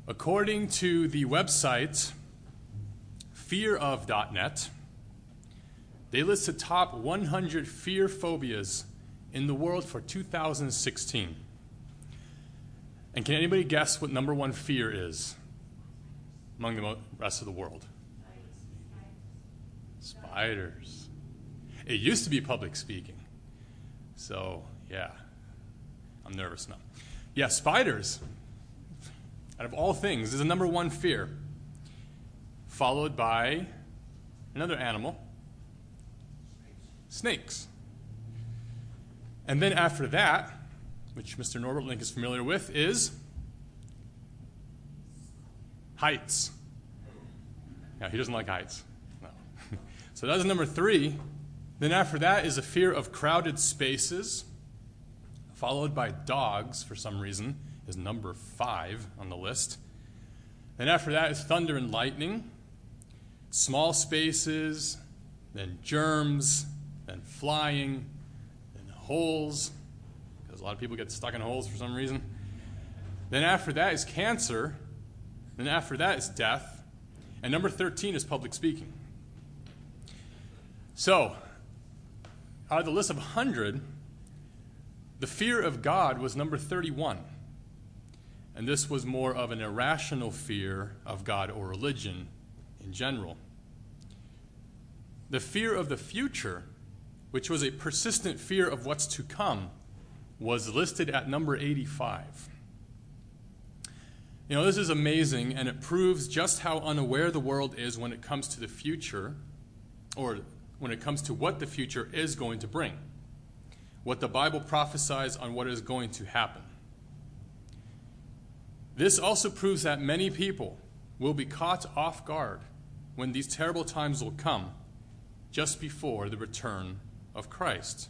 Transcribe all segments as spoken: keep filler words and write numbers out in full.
According to the website fear of dot net, they list the top one hundred fear phobias in the world for two thousand sixteen. And can anybody guess what number one fear is among the rest of the world? Spiders. It used to be public speaking. So, yeah, I'm nervous now. Yeah, spiders, out of all things, is the number one fear, followed by another animal, snakes. And then after that, which Mister Norbert Link is familiar with, is heights. Yeah, he doesn't like heights. No. So that's number three. Then after that is a fear of crowded spaces, followed by dogs, for some reason, is number five on the list. Then after that is thunder and lightning, small spaces, then germs, then flying, then holes, because a lot of people get stuck in holes for some reason. Then after that is cancer. Then after that is death. And number thirteen is public speaking. So, out of the list of one hundred, the fear of God was number thirty-one. And this was more of an irrational fear of God or religion in general. The fear of the future, which was a persistent fear of what's to come, was listed at number eighty-five. You know, this is amazing, and it proves just how unaware the world is when it comes to the future, or when it comes to what the future is going to bring, what the Bible prophesies on what is going to happen. This also proves that many people will be caught off guard when these terrible times will come just before the return of Christ.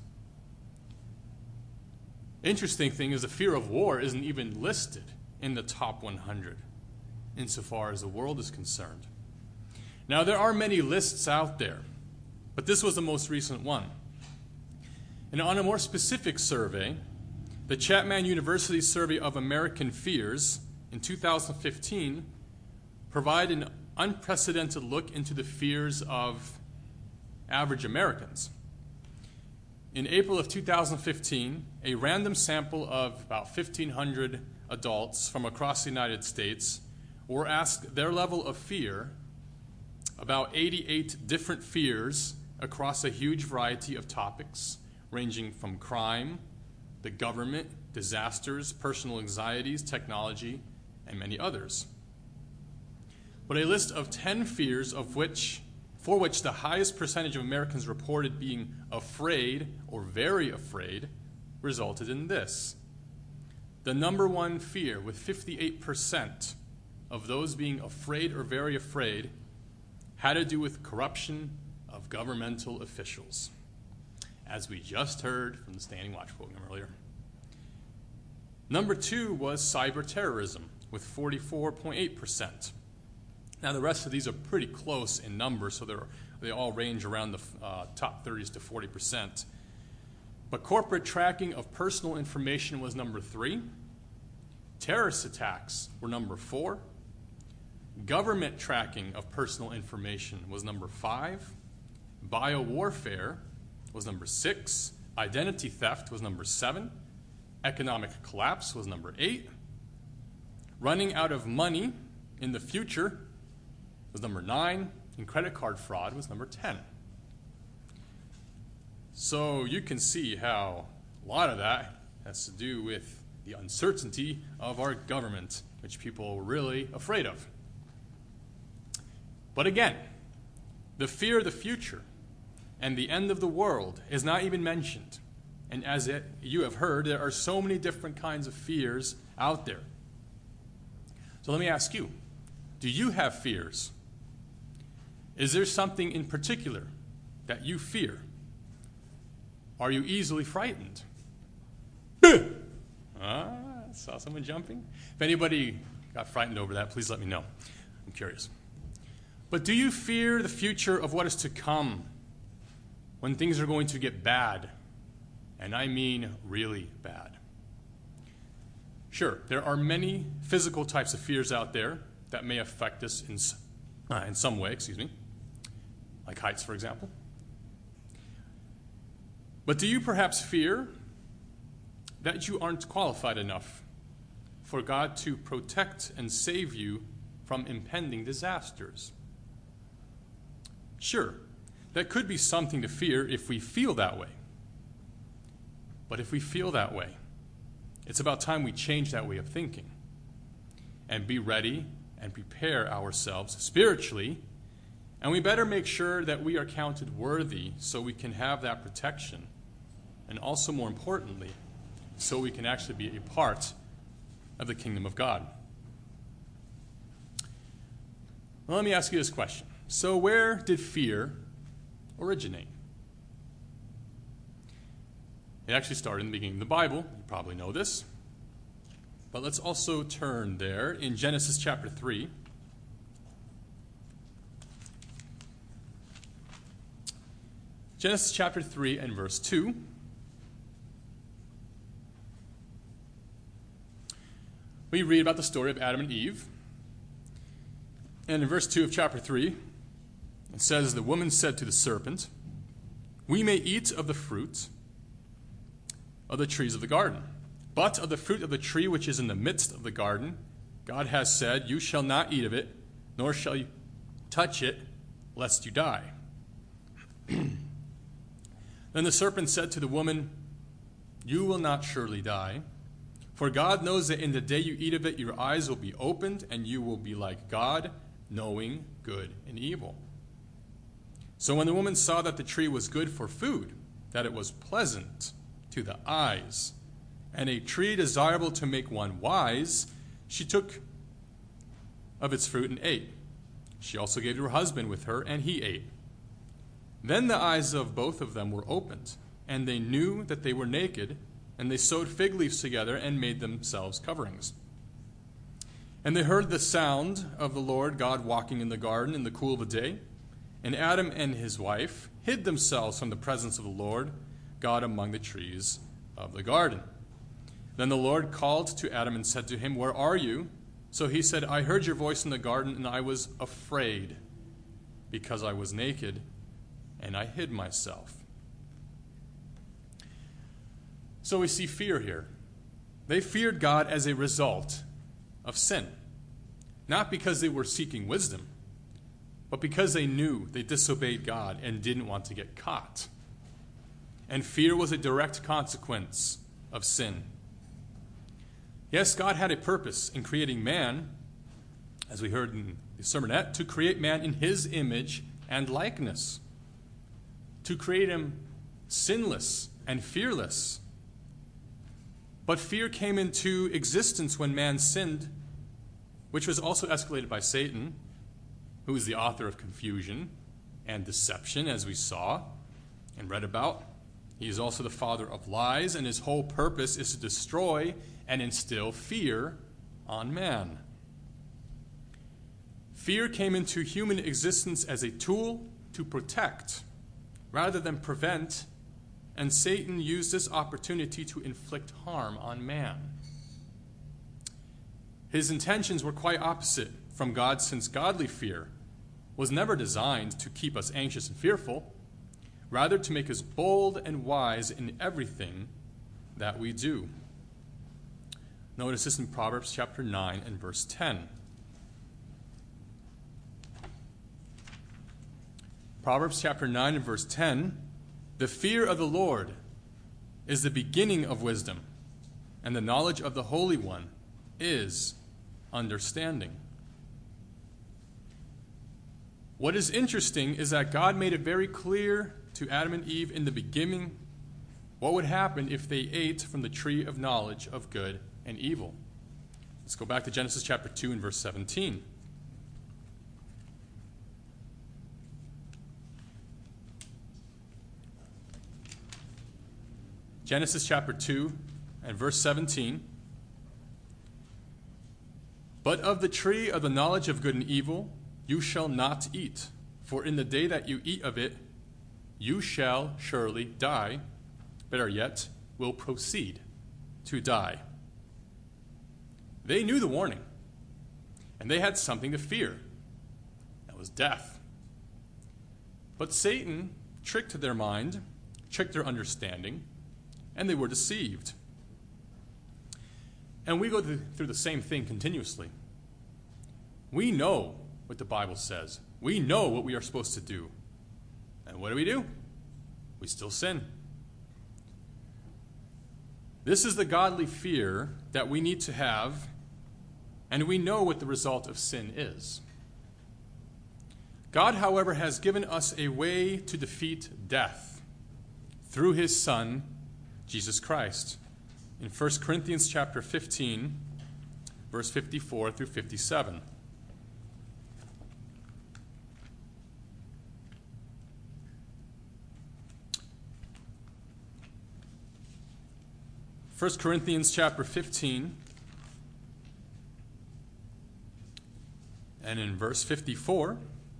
Interesting thing is the fear of war isn't even listed in the top one hundred insofar as the world is concerned. Now, there are many lists out there, but this was the most recent one. And on a more specific survey, the Chapman University Survey of American Fears in two thousand fifteen provided an unprecedented look into the fears of average Americans. In April of two thousand fifteen, a random sample of about fifteen hundred adults from across the United States were asked their level of fear about eighty-eight different fears across a huge variety of topics, ranging from crime, the government, disasters, personal anxieties, technology, and many others. But a list of ten fears of which, for which the highest percentage of Americans reported being afraid or very afraid, resulted in this. The number one fear, with fifty-eight percent of those being afraid or very afraid, had to do with corruption of governmental officials, as we just heard from the Standing Watch program earlier. Number two was cyber terrorism, with forty-four point eight percent. Now, the rest of these are pretty close in number, so they're, they all range around the uh, top thirties to forty percent. But corporate tracking of personal information was number three. Terrorist attacks were number four. Government tracking of personal information was number five. Biowarfare was number six. Identity theft was number seven. Economic collapse was number eight. Running out of money in the future was number nine. And credit card fraud was number ten. So you can see how a lot of that has to do with the uncertainty of our government, which people are really afraid of. But again, the fear of the future and the end of the world is not even mentioned. And as it, you have heard, there are so many different kinds of fears out there. So let me ask you, do you have fears? Is there something in particular that you fear? Are you easily frightened? ah, I saw someone jumping. If anybody got frightened over that, please let me know. I'm curious. But do you fear the future of what is to come when things are going to get bad? And I mean really bad. Sure, there are many physical types of fears out there that may affect us in, uh, in some way, excuse me, like heights, for example. But do you perhaps fear that you aren't qualified enough for God to protect and save you from impending disasters? Sure, that could be something to fear if we feel that way. But if we feel that way, it's about time we change that way of thinking and be ready and prepare ourselves spiritually, and we better make sure that we are counted worthy so we can have that protection, and also, more importantly, so we can actually be a part of the kingdom of God. Well, let me ask you this question. So where did fear originate? It actually started in the beginning of the Bible. You probably know this. But let's also turn there in Genesis chapter three. Genesis chapter three and verse two. We read about the story of Adam and Eve. And in verse two of chapter three, it says, "The woman said to the serpent, 'We may eat of the fruit of the trees of the garden. But of the fruit of the tree which is in the midst of the garden, God has said, You shall not eat of it, nor shall you touch it, lest you die.' Then the serpent said to the woman, 'You will not surely die, for God knows that in the day you eat of it, your eyes will be opened, and you will be like God, knowing good and evil.' So when the woman saw that the tree was good for food, that it was pleasant to the eyes, and a tree desirable to make one wise, she took of its fruit and ate. She also gave to her husband with her, and he ate. Then the eyes of both of them were opened, and they knew that they were naked, and they sewed fig leaves together and made themselves coverings. And they heard the sound of the Lord God walking in the garden in the cool of the day, and Adam and his wife hid themselves from the presence of the Lord God among the trees of the garden. Then the Lord called to Adam and said to him, 'Where are you?' So he said, 'I heard your voice in the garden, and I was afraid, because I was naked, and I hid myself.'" So we see fear here. They feared God as a result of sin, not because they were seeking wisdom, but because they knew they disobeyed God and didn't want to get caught. And fear was a direct consequence of sin. Yes, God had a purpose in creating man, as we heard in the sermonette, to create man in his image and likeness, to create him sinless and fearless. But fear came into existence when man sinned, which was also escalated by Satan, who is the author of confusion and deception, as we saw and read about. He is also the father of lies, and his whole purpose is to destroy and instill fear on man. Fear came into human existence as a tool to protect rather than prevent, and Satan used this opportunity to inflict harm on man. His intentions were quite opposite from God, since godly fear was never designed to keep us anxious and fearful, rather to make us bold and wise in everything that we do. Notice this in Proverbs chapter nine and verse ten. Proverbs chapter nine and verse ten, "The fear of the Lord is the beginning of wisdom, and the knowledge of the Holy One is understanding." What is interesting is that God made it very clear to Adam and Eve in the beginning what would happen if they ate from the tree of knowledge of good and evil. Let's go back to Genesis chapter two and verse seventeen. Genesis chapter two and verse seventeen. "But of the tree of the knowledge of good and evil you shall not eat, for in the day that you eat of it, you shall surely die," better yet, will proceed to die. They knew the warning, and they had something to fear. That was death. But Satan tricked their mind, tricked their understanding, and they were deceived. And we go through the same thing continuously. We know what the Bible says. We know what we are supposed to do. And what do we do? We still sin. This is the godly fear that we need to have, and we know what the result of sin is. God, however, has given us a way to defeat death through his Son, Jesus Christ. In First Corinthians chapter fifteen, verse fifty-four through fifty-seven. First Corinthians chapter fifteen, and in verse fifty-four,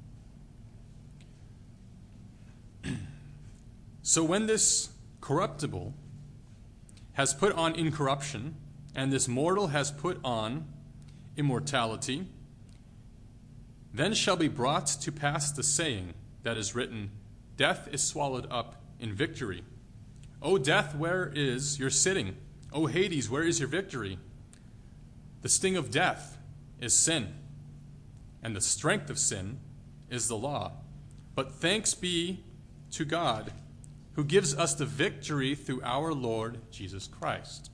so when this corruptible has put on incorruption, and this mortal has put on immortality, then shall be brought to pass the saying that is written, death is swallowed up in victory. O death, where is your sitting? O Hades, where is your victory? The sting of death is sin, and the strength of sin is the law. But thanks be to God, who gives us the victory through our Lord Jesus Christ.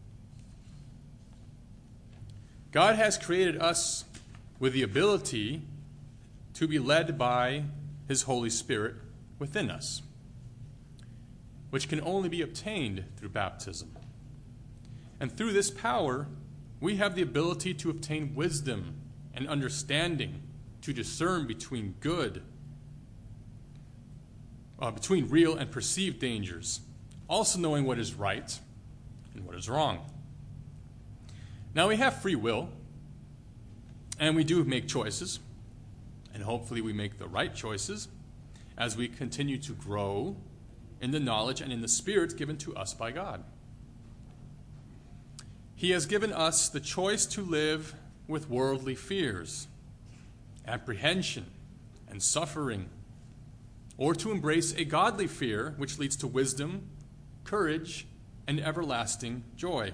God has created us with the ability to be led by his Holy Spirit within us, which can only be obtained through baptism. And through this power, we have the ability to obtain wisdom and understanding, to discern between good Uh, between real and perceived dangers, also knowing what is right and what is wrong. Now, we have free will, and we do make choices, and hopefully we make the right choices as we continue to grow in the knowledge and in the spirit given to us by God. He has given us the choice to live with worldly fears, apprehension, and suffering, or to embrace a godly fear which leads to wisdom, courage, and everlasting joy.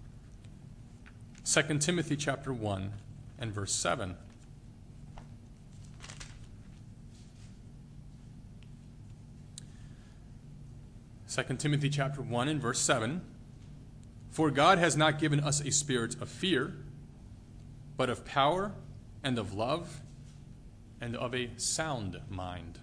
Second Timothy chapter one and verse seven. Second Timothy chapter one and verse seven. For God has not given us a spirit of fear, but of power and of love and of a sound mind.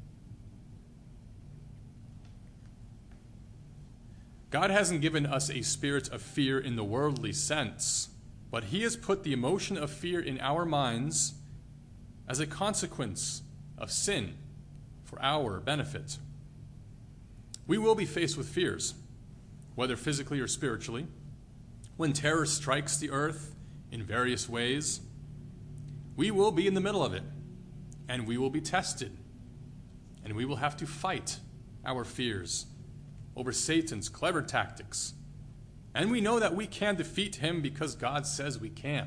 God hasn't given us a spirit of fear in the worldly sense, but he has put the emotion of fear in our minds as a consequence of sin for our benefit. We will be faced with fears, whether physically or spiritually, when terror strikes the earth in various ways. We will be in the middle of it, and we will be tested, and we will have to fight our fears over Satan's clever tactics. And we know that we can defeat him because God says we can.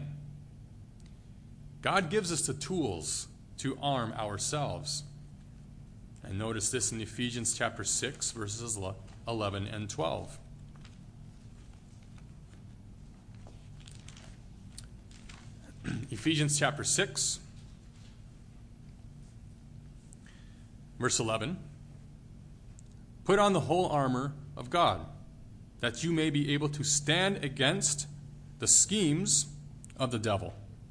God gives us the tools to arm ourselves. And notice this in Ephesians chapter six, verses eleven and twelve. Ephesians chapter six, verse eleven. Put on the whole armor of God, that you may be able to stand against the schemes of the devil.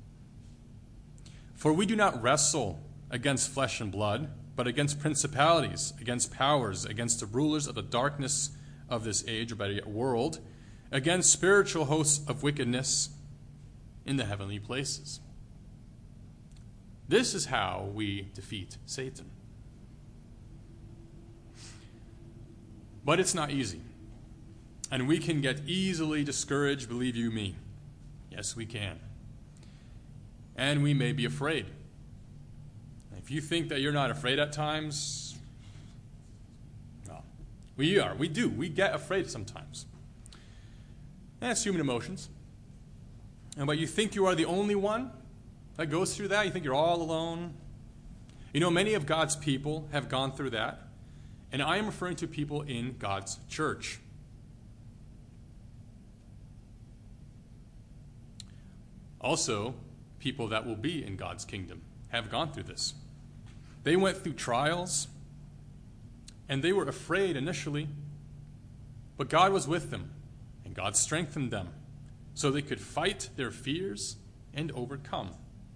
For we do not wrestle against flesh and blood, but against principalities, against powers, against the rulers of the darkness of this age, or better yet, world, against spiritual hosts of wickedness in the heavenly places. This is how we defeat Satan. But it's not easy. And we can get easily discouraged, believe you me. Yes, we can. And we may be afraid. If you think that you're not afraid at times, well, we are. We do. We get afraid sometimes. And it's human emotions. And but you think you are the only one that goes through that? You think you're all alone? You know, many of God's people have gone through that, and I am referring to people in God's church. Also, people that will be in God's kingdom have gone through this. They went through trials, and they were afraid initially, but God was with them, and God strengthened them so they could fight their fears and overcome.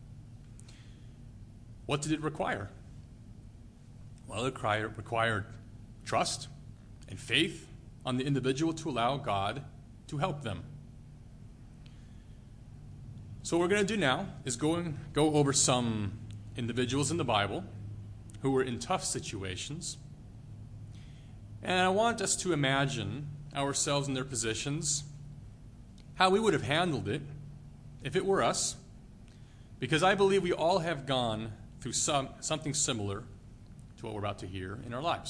What did it require? Well, it required trust and faith on the individual to allow God to help them. So what we're going to do now is go, and go over some individuals in the Bible who were in tough situations. And I want us to imagine ourselves in their positions, how we would have handled it if it were us, because I believe we all have gone through some, something similar to what we're about to hear in our lives.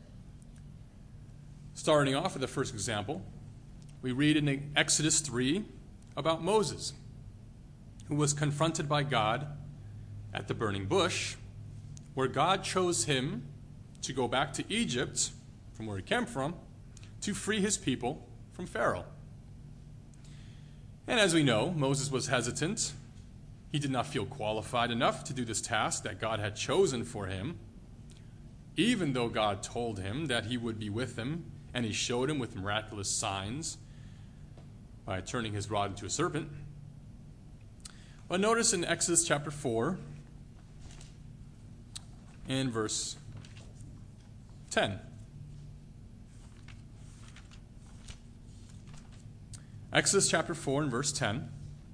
Starting off with the first example, we read in Exodus three about Moses, who was confronted by God at the burning bush, where God chose him to go back to Egypt, from where he came from, to free his people from Pharaoh. And as we know, Moses was hesitant. He did not feel qualified enough to do this task that God had chosen for him, even though God told him that he would be with him, and he showed him with miraculous signs by turning his rod into a serpent. But notice in Exodus chapter four and verse ten. Exodus chapter four and verse ten.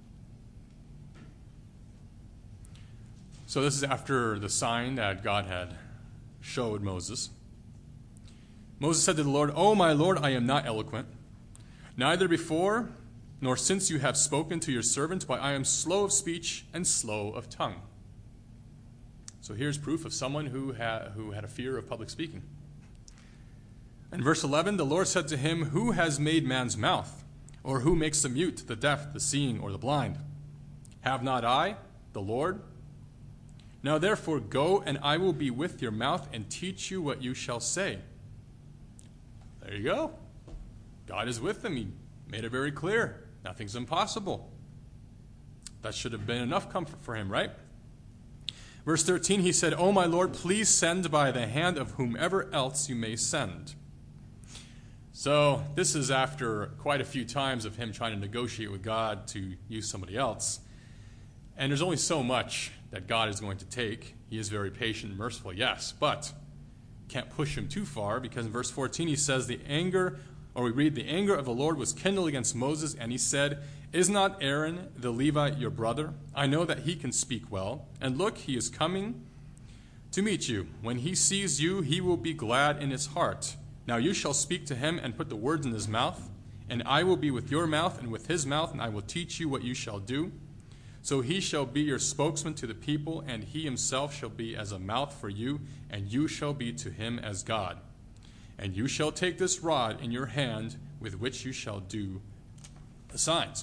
So this is after the sign that God had showed Moses. Moses said to the Lord, "O my Lord, I am not eloquent, neither before nor since you have spoken to your servant, but I am slow of speech and slow of tongue." So here's proof of someone who had, who had a fear of public speaking. In verse eleven, the Lord said to him, "Who has made man's mouth? Or who makes the mute, the deaf, the seeing, or the blind? Have not I, the Lord? Now therefore go, and I will be with your mouth and teach you what you shall say." There you go. God is with him. He made it very clear. Nothing's impossible. That should have been enough comfort for him, right? Verse thirteen, he said, "O my Lord, please send by the hand of whomever else you may send." So this is after quite a few times of him trying to negotiate with God to use somebody else. And there's only so much that God is going to take. He is very patient and merciful, yes, but can't push him too far, because in verse fourteen he says, the anger, or we read, the anger of the Lord was kindled against Moses, and he said, "Is not Aaron the Levite your brother? I know that he can speak well. And look, he is coming to meet you. When he sees you, he will be glad in his heart. Now you shall speak to him and put the words in his mouth, and I will be with your mouth and with his mouth, and I will teach you what you shall do. So he shall be your spokesman to the people, and he himself shall be as a mouth for you, and you shall be to him as God. And you shall take this rod in your hand with which you shall do the signs."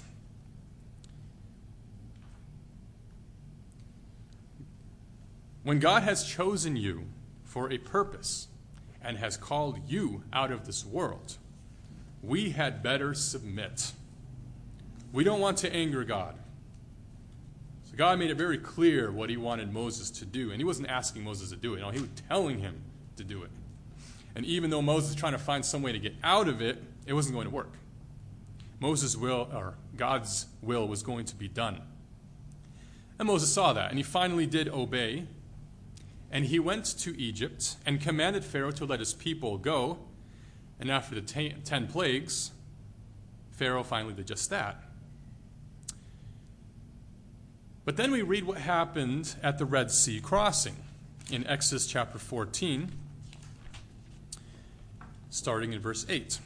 When God has chosen you for a purpose and has called you out of this world, we had better submit. We don't want to anger God. So God made it very clear what he wanted Moses to do, and he wasn't asking Moses to do it. No, he was telling him to do it. And even though Moses was trying to find some way to get out of it, it wasn't going to work. Moses' will, or God's will, was going to be done. And Moses saw that, and he finally did obey. And he went to Egypt and commanded Pharaoh to let his people go. And after the ten, ten plagues, Pharaoh finally did just that. But then we read what happened at the Red Sea crossing in Exodus chapter fourteen, starting in verse eight.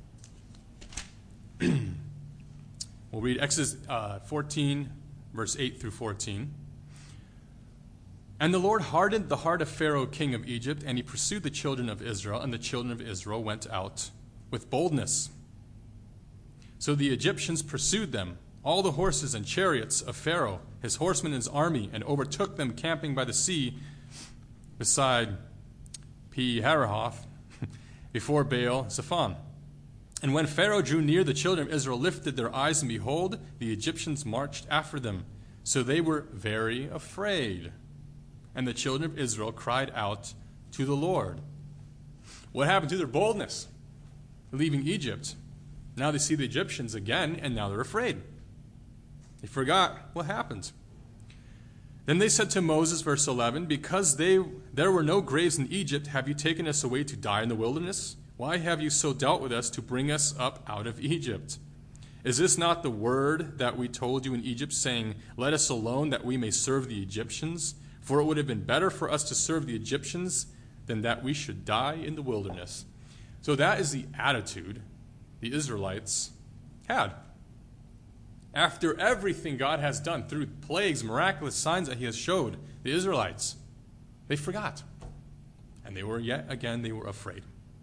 We'll read Exodus uh, fourteen, verse eight through fourteen. "And the Lord hardened the heart of Pharaoh, king of Egypt, and he pursued the children of Israel, and the children of Israel went out with boldness. So the Egyptians pursued them, all the horses and chariots of Pharaoh, his horsemen and his army, and overtook them camping by the sea beside Pi-hahiroth before Baal-zephon. And when Pharaoh drew near, the children of Israel lifted their eyes, and behold, the Egyptians marched after them. So they were very afraid. And the children of Israel cried out to the Lord. What happened to their boldness? Leaving Egypt. Now they see the Egyptians again, and now they're afraid. They forgot what happened. Then they said to Moses, verse eleven, because they, there were no graves in Egypt, have you taken us away to die in the wilderness? Why have you so dealt with us to bring us up out of Egypt? Is this not the word that we told you in Egypt, saying, let us alone that we may serve the Egyptians? For it would have been better for us to serve the Egyptians than that we should die in the wilderness. So that is the attitude the Israelites had. After everything God has done through plagues, miraculous signs that he has showed the Israelites, they forgot. And they were yet again, they were afraid.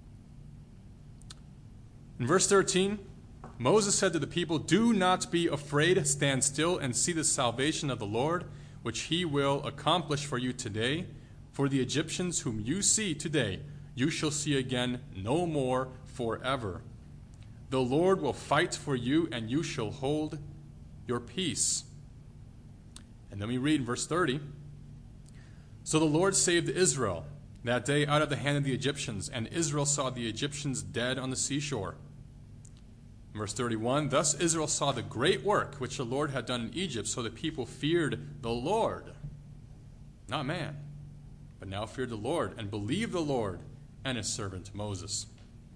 In verse thirteen, Moses said to the people, do not be afraid, stand still and see the salvation of the Lord, which he will accomplish for you today. For the Egyptians whom you see today, you shall see again no more forever. The Lord will fight for you, and you shall hold your peace. And then we read in verse thirty, so the Lord saved Israel that day out of the hand of the Egyptians, and Israel saw the Egyptians dead on the seashore. Verse thirty-one, thus Israel saw the great work which the Lord had done in Egypt, so the people feared the Lord, not man, but now feared the Lord, and believed the Lord and his servant Moses.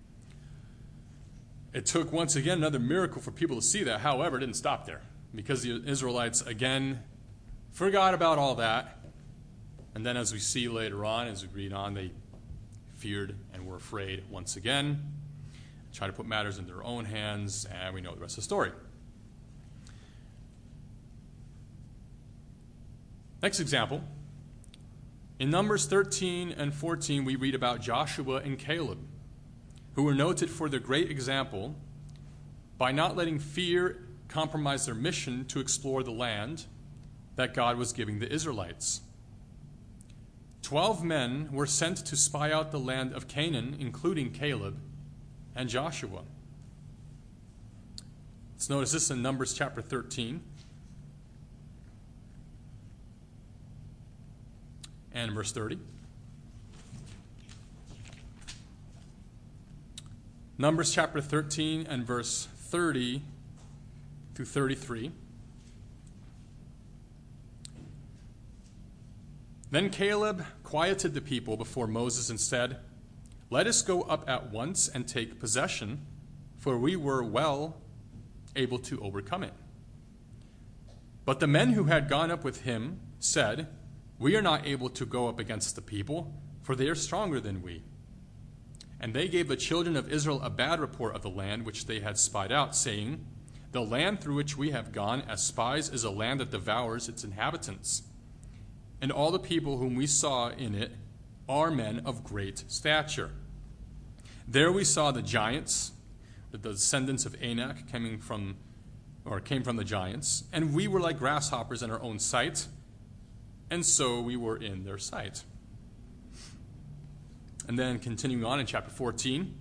It took once again another miracle for people to see that. However, it didn't stop there, because the Israelites again forgot about all that. And then as we see later on, as we read on, they feared and were afraid once again, tried to put matters in their own hands, and we know the rest of the story. Next example. In Numbers thirteen and fourteen, we read about Joshua and Caleb, who were noted for their great example by not letting fear compromise their mission to explore the land that God was giving the Israelites. Twelve men were sent to spy out the land of Canaan, including Caleb and Joshua. Let's notice this in Numbers chapter thirteen and verse thirty. Numbers chapter thirteen and verse thirty through thirty-three. Then Caleb quieted the people before Moses and said, let us go up at once and take possession, for we were well able to overcome it. But the men who had gone up with him said, we are not able to go up against the people, for they are stronger than we. And they gave the children of Israel a bad report of the land which they had spied out, saying, the land through which we have gone as spies is a land that devours its inhabitants. And all the people whom we saw in it are men of great stature. There we saw the giants, the descendants of Anak coming from, or came from the giants, and we were like grasshoppers in our own sight, and so we were in their sight. And then continuing on in chapter fourteen,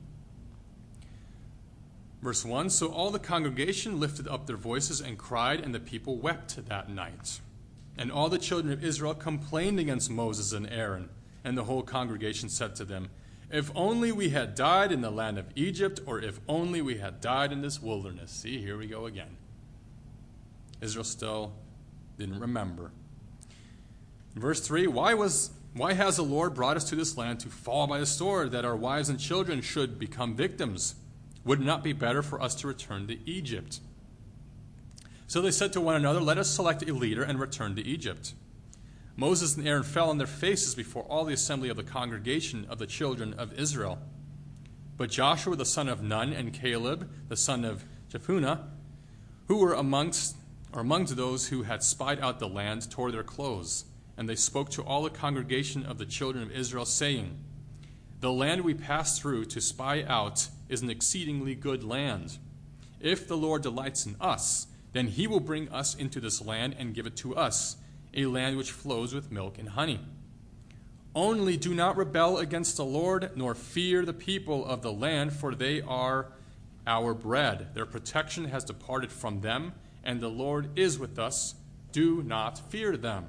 verse one, so all the congregation lifted up their voices and cried, and the people wept that night. And all the children of Israel complained against Moses and Aaron, and the whole congregation said to them, if only we had died in the land of Egypt, or if only we had died in this wilderness. See, here we go again. Israel still didn't remember. Verse three, why was why has the Lord brought us to this land to fall by the sword, that our wives and children should become victims? Would it not be better for us to return to Egypt? So they said to one another, let us select a leader and return to Egypt. Moses and Aaron fell on their faces before all the assembly of the congregation of the children of Israel. But Joshua the son of Nun and Caleb the son of Jephunneh, who were amongst or amongst those who had spied out the land, tore their clothes. And they spoke to all the congregation of the children of Israel, saying, the land we passed through to spy out is an exceedingly good land. If the Lord delights in us, Then he will bring us into this land and give it to us, a land which flows with milk and honey. Only do not rebel against the Lord, nor fear the people of the land, for they are our bread. Their protection has departed from them, and the Lord is with us. Do not fear them.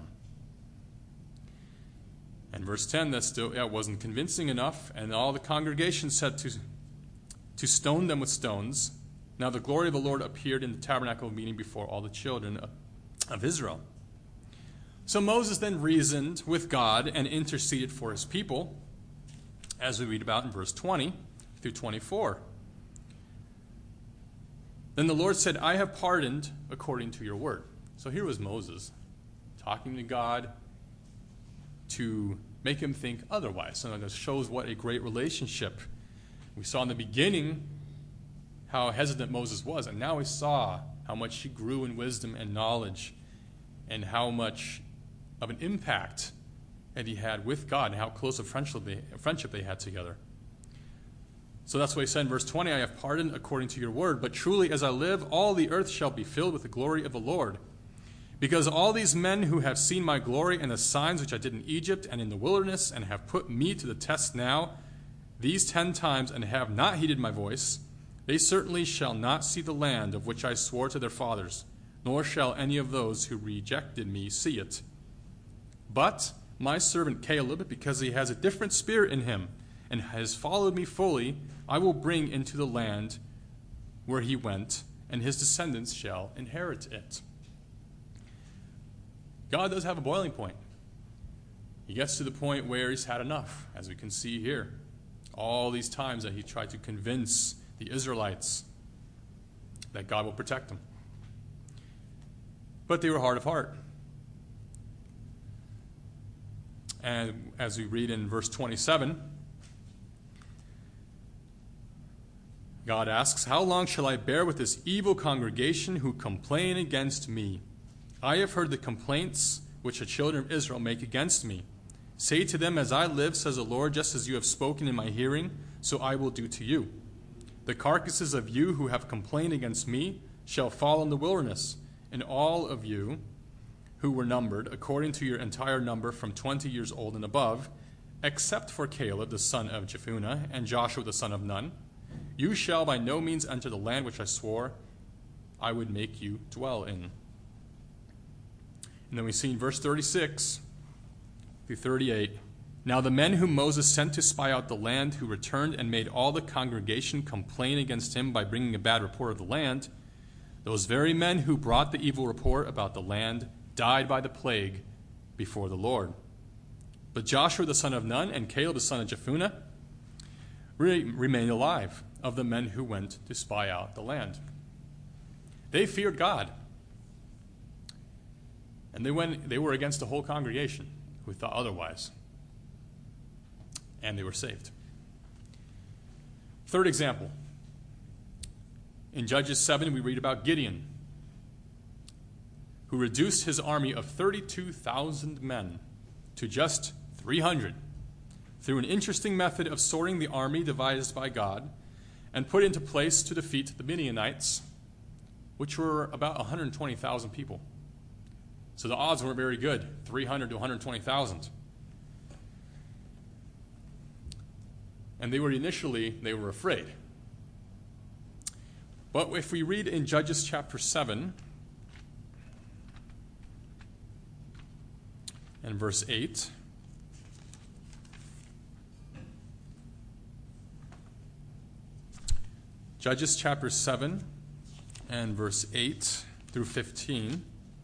And verse ten, that still yeah, wasn't convincing enough, and all the congregation said to, to stone them with stones. Now the glory of the Lord appeared in the tabernacle of meeting before all the children of, of Israel. So Moses then reasoned with God and interceded for his people, as we read about in verse twenty through twenty-four. Then the Lord said, I have pardoned according to your word. So here was Moses talking to God to make him think otherwise. And it shows what a great relationship. We saw in the beginning how hesitant Moses was, and now we saw how much he grew in wisdom and knowledge, and how much of an impact that he had with God, and how close a friendship they, a friendship they had together. So that's what he said in verse twenty, I have pardoned according to your word, but truly as I live, all the earth shall be filled with the glory of the Lord. Because all these men who have seen my glory and the signs which I did in Egypt and in the wilderness, and have put me to the test now, these ten times, and have not heeded my voice, they certainly shall not see the land of which I swore to their fathers, nor shall any of those who rejected me see it. But my servant Caleb, because he has a different spirit in him, and has followed me fully, I will bring into the land where he went, and his descendants shall inherit it. God does have a boiling point. He gets to the point where he's had enough, as we can see here. All these times that he tried to convince the Israelites that God will protect them. But they were hard of heart. And as we read in verse twenty-seven, God asks, how long shall I bear with this evil congregation who complain against me? I have heard the complaints which the children of Israel make against me. Say to them, as I live, says the Lord, just as you have spoken in my hearing, so I will do to you. The carcasses of you who have complained against me shall fall in the wilderness, and all of you who were numbered, according to your entire number from twenty years old and above, except for Caleb the son of Jephunneh and Joshua the son of Nun, you shall by no means enter the land which I swore I would make you dwell in. And then we see in verse thirty-six through thirty-eight, now the men whom Moses sent to spy out the land, who returned and made all the congregation complain against him by bringing a bad report of the land, those very men who brought the evil report about the land died by the plague before the Lord. But Joshua the son of Nun and Caleb the son of Jephunneh re- remained alive, of the men who went to spy out the land. They feared God. And they went they were against the whole congregation who thought otherwise. And they were saved. Third example. In Judges seven, we read about Gideon, who reduced his army of thirty-two thousand men to just three hundred through an interesting method of sorting the army devised by God and put into place to defeat the Midianites, which were about one hundred twenty thousand people. So the odds weren't very good, three hundred to one hundred twenty thousand. And they were initially, they were afraid. But if we read in Judges chapter seven and verse eight, Judges chapter seven and verse eight through fifteen,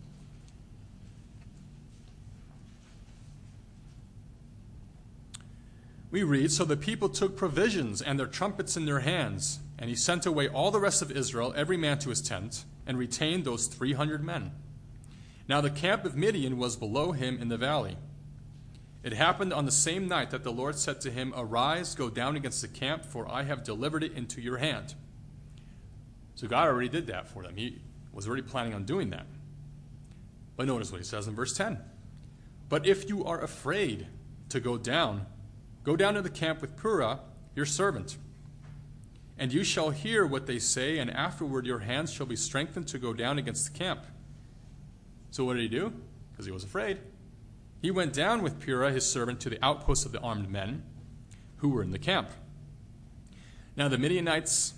we read, so the people took provisions and their trumpets in their hands, and he sent away all the rest of Israel, every man to his tent, and retained those three hundred men. Now the camp of Midian was below him in the valley. It happened on the same night that the Lord said to him, arise, go down against the camp, for I have delivered it into your hand. So God already did that for them. He was already planning on doing that. But notice what he says in verse ten. But if you are afraid to go down, go down to the camp with Purah, your servant. and you shall hear what they say, and afterward your hands shall be strengthened to go down against the camp. So what did he do? Because he was afraid. He went down with Purah his servant to the outposts of the armed men who were in the camp. Now the Midianites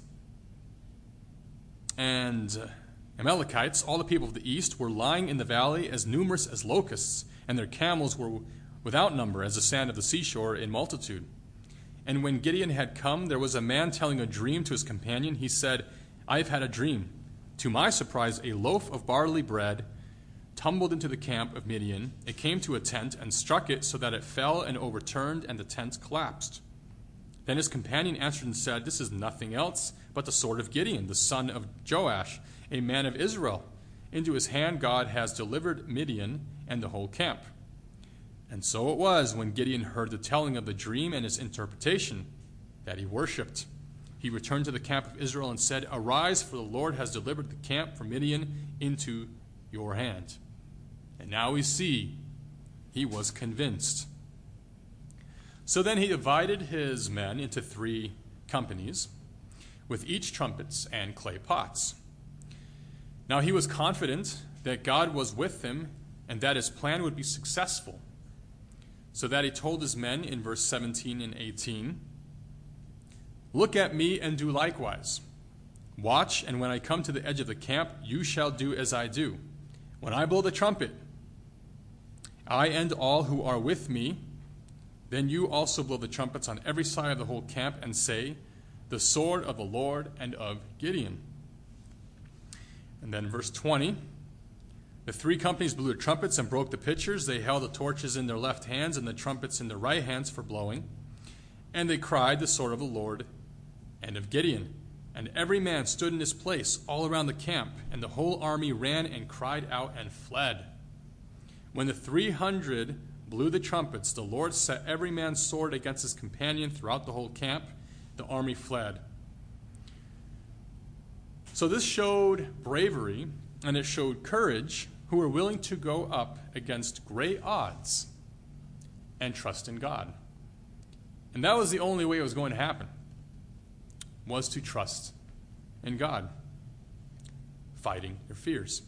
and Amalekites, all the people of the east, were lying in the valley as numerous as locusts, and their camels were without number as the sand of the seashore in multitude. And when Gideon had come, there was a man telling a dream to his companion. He said, I have had a dream. To my surprise, a loaf of barley bread tumbled into the camp of Midian. It came to a tent and struck it so that it fell and overturned, and the tent collapsed. Then his companion answered and said, This is nothing else but the sword of Gideon, the son of Joash, a man of Israel. Into his hand God has delivered Midian and the whole camp. And so it was, when Gideon heard the telling of the dream and its interpretation, that he worshipped. He returned to the camp of Israel and said, Arise, for the Lord has delivered the camp from Midian into your hand. And now we see he was convinced. So then he divided his men into three companies, with each trumpets and clay pots. Now he was confident that God was with him and that his plan would be successful. So that he told his men in verse seventeen and eighteen, Look at me and do likewise. Watch, and when I come to the edge of the camp, you shall do as I do. When I blow the trumpet, I and all who are with me, then you also blow the trumpets on every side of the whole camp and say, The sword of the Lord and of Gideon. And then verse twenty, The three companies blew their trumpets and broke the pitchers. They held the torches in their left hands and the trumpets in their right hands for blowing. And they cried, The sword of the Lord and of Gideon. And every man stood in his place all around the camp, and the whole army ran and cried out and fled. When the three hundred blew the trumpets, the Lord set every man's sword against his companion throughout the whole camp. The army fled. So this showed bravery, and it showed courage, who were willing to go up against great odds and trust in God. And that was the only way it was going to happen, was to trust in God, fighting your fears.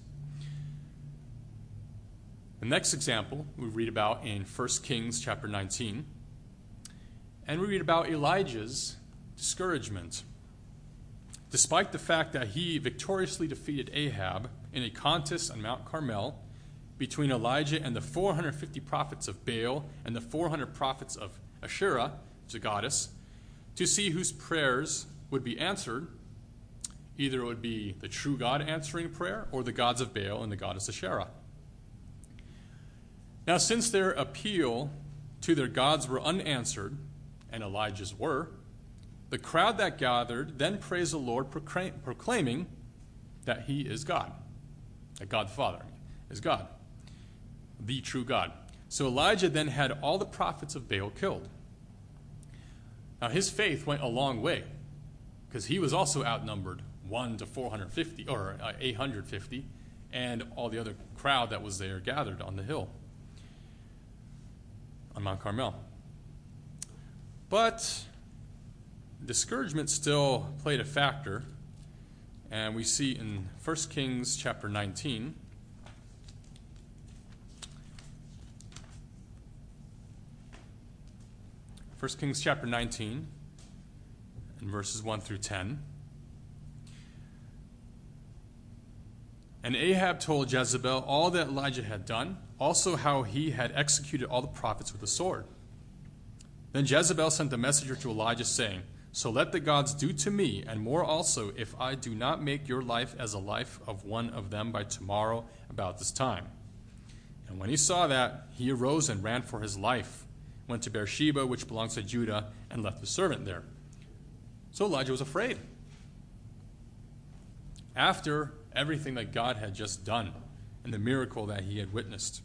The next example we read about in First Kings chapter nineteen, and we read about Elijah's discouragement. Despite the fact that he victoriously defeated Ahab in a contest on Mount Carmel between Elijah and the four hundred fifty prophets of Baal and the four hundred prophets of Asherah, the goddess, to see whose prayers would be answered. Either it would be the true God answering prayer or the gods of Baal and the goddess Asherah. Now, since their appeal to their gods were unanswered, and Elijah's were, the crowd that gathered then praised the Lord, proclaiming that he is God, that God the Father is God, the true God. So Elijah then had all the prophets of Baal killed. Now his faith went a long way, because he was also outnumbered one to four hundred fifty, or uh, eight hundred fifty, and all the other crowd that was there gathered on the hill on Mount Carmel. But discouragement still played a factor, and we see in First Kings chapter nineteen, First Kings chapter nineteen, and verses one through ten. And Ahab told Jezebel all that Elijah had done, also how he had executed all the prophets with the sword. Then Jezebel sent a messenger to Elijah, saying, So let the gods do to me, and more also, if I do not make your life as a life of one of them by tomorrow about this time. And when he saw that, he arose and ran for his life, went to Beersheba, which belongs to Judah, and left his servant there. So Elijah was afraid. After everything that God had just done and the miracle that he had witnessed.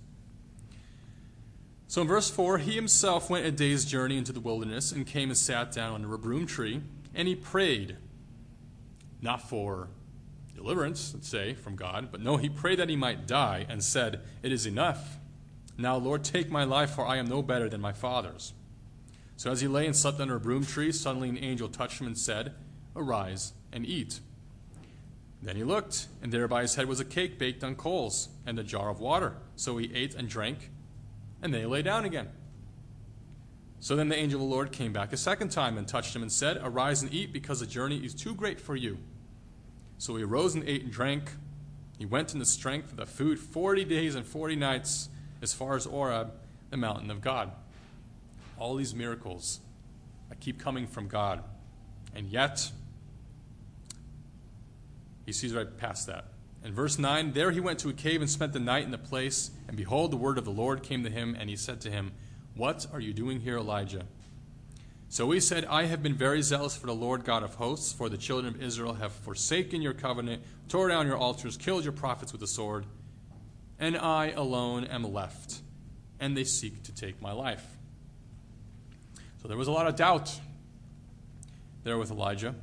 So in verse four, he himself went a day's journey into the wilderness and came and sat down under a broom tree, and he prayed, not for deliverance, let's say, from God, but no, he prayed that he might die and said, It is enough. Now, Lord, take my life, for I am no better than my fathers. So as he lay and slept under a broom tree, suddenly an angel touched him and said, Arise and eat. Then he looked, and there by his head was a cake baked on coals, and a jar of water. So he ate and drank, and then he lay down again. So then the angel of the Lord came back a second time and touched him and said, Arise and eat, because the journey is too great for you. So he arose and ate and drank. He went in the strength of the food forty days and forty nights, as far as Oreb, the mountain of God. All these miracles that keep coming from God. And yet, he sees right past that. In verse nine, there he went to a cave and spent the night in the place. And behold, the word of the Lord came to him, and he said to him, What are you doing here, Elijah? So he said, I have been very zealous for the Lord God of hosts, for the children of Israel have forsaken your covenant, tore down your altars, killed your prophets with the sword, and I alone am left, and they seek to take my life. So there was a lot of doubt there with Elijah.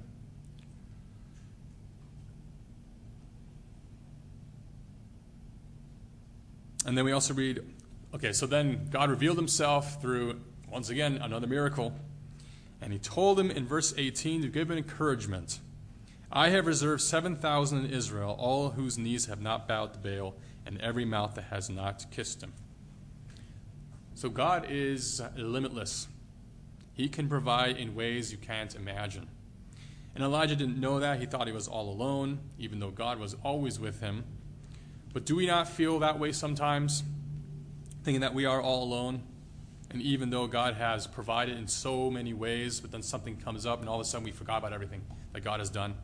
And then we also read, okay, so then God revealed himself through, once again, another miracle. And he told him in verse eighteen to give an encouragement. I have reserved seven thousand in Israel, all whose knees have not bowed to Baal, and every mouth that has not kissed him. So God is limitless. He can provide in ways you can't imagine. And Elijah didn't know that. He thought he was all alone, even though God was always with him. But do we not feel that way sometimes, thinking that we are all alone? And even though God has provided in so many ways, but then something comes up and all of a sudden we forgot about everything that God has done.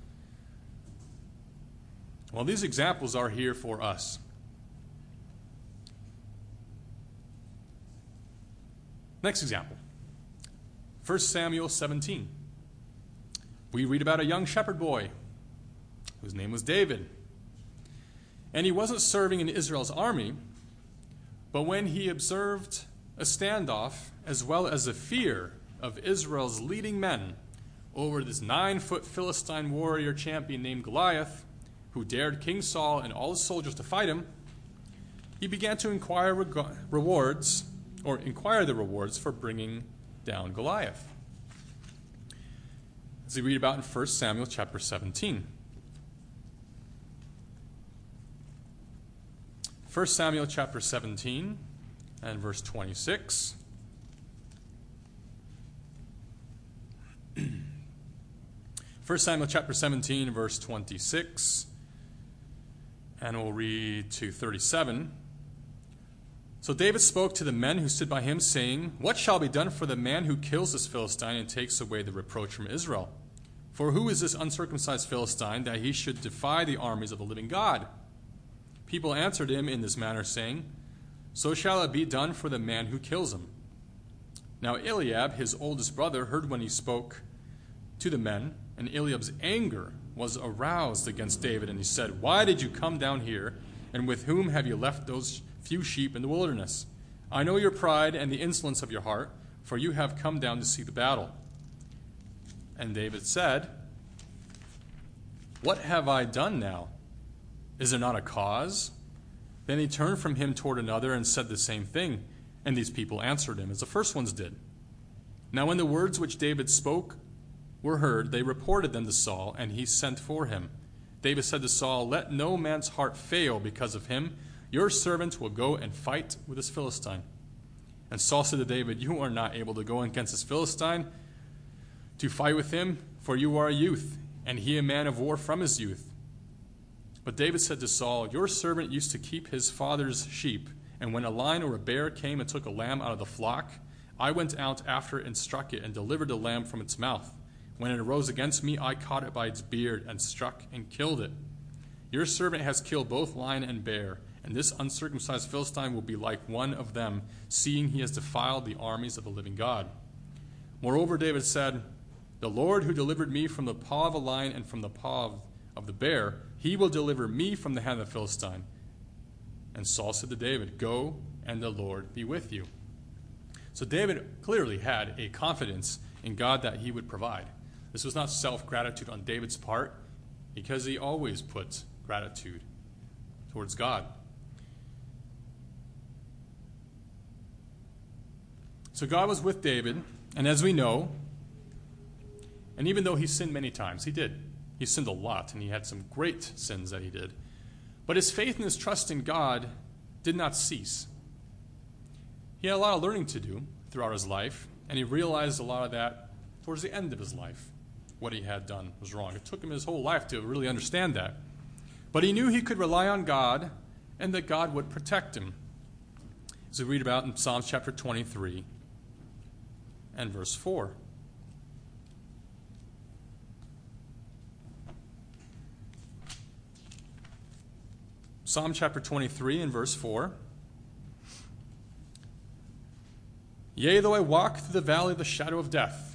Well, these examples are here for us. Next example. First Samuel seventeen. We read about a young shepherd boy whose name was David. And he wasn't serving in Israel's army, but when he observed a standoff as well as a fear of Israel's leading men over this nine-foot Philistine warrior champion named Goliath, who dared King Saul and all his soldiers to fight him, he began to inquire reg- rewards, or inquire the rewards for bringing down Goliath. As we read about in First Samuel chapter seventeen. First Samuel chapter seventeen and verse twenty-six. First Samuel chapter seventeen, verse twenty-six. And we'll read to thirty-seven. So David spoke to the men who stood by him, saying, What shall be done for the man who kills this Philistine and takes away the reproach from Israel? For who is this uncircumcised Philistine that he should defy the armies of the living God? People answered him in this manner, saying, So shall it be done for the man who kills him. Now Eliab, his oldest brother, heard when he spoke to the men, and Eliab's anger was aroused against David, and he said, Why did you come down here, and with whom have you left those few sheep in the wilderness? I know your pride and the insolence of your heart, for you have come down to see the battle. And David said, What have I done now? Is there not a cause? Then he turned from him toward another and said the same thing, and these people answered him as the first ones did. Now when the words which David spoke were heard, they reported them to Saul, and he sent for him. David said to Saul, Let no man's heart fail because of him. Your servant will go and fight with this Philistine. And Saul said to David, You are not able to go against this Philistine to fight with him, for you are a youth, and he a man of war from his youth. But David said to Saul, Your servant used to keep his father's sheep, and when a lion or a bear came and took a lamb out of the flock, I went out after it and struck it and delivered the lamb from its mouth. When it arose against me, I caught it by its beard and struck and killed it. Your servant has killed both lion and bear, and this uncircumcised Philistine will be like one of them, seeing he has defiled the armies of the living God. Moreover, David said, The Lord who delivered me from the paw of a lion and from the paw of, of the bear, he will deliver me from the hand of the Philistine. And Saul said to David, Go, and the Lord be with you. So David clearly had a confidence in God that he would provide. This was not self-gratitude on David's part, because he always puts gratitude towards God. So God was with David, and as we know, And even though he sinned many times, he did. He sinned a lot, and he had some great sins that he did. But his faith and his trust in God did not cease. He had a lot of learning to do throughout his life, and he realized a lot of that towards the end of his life. What he had done was wrong. It took him his whole life to really understand that. But he knew he could rely on God and that God would protect him. As we read about in Psalms chapter twenty-three and verse four. Psalm chapter twenty-three and verse four. Yea, though I walk through the valley of the shadow of death,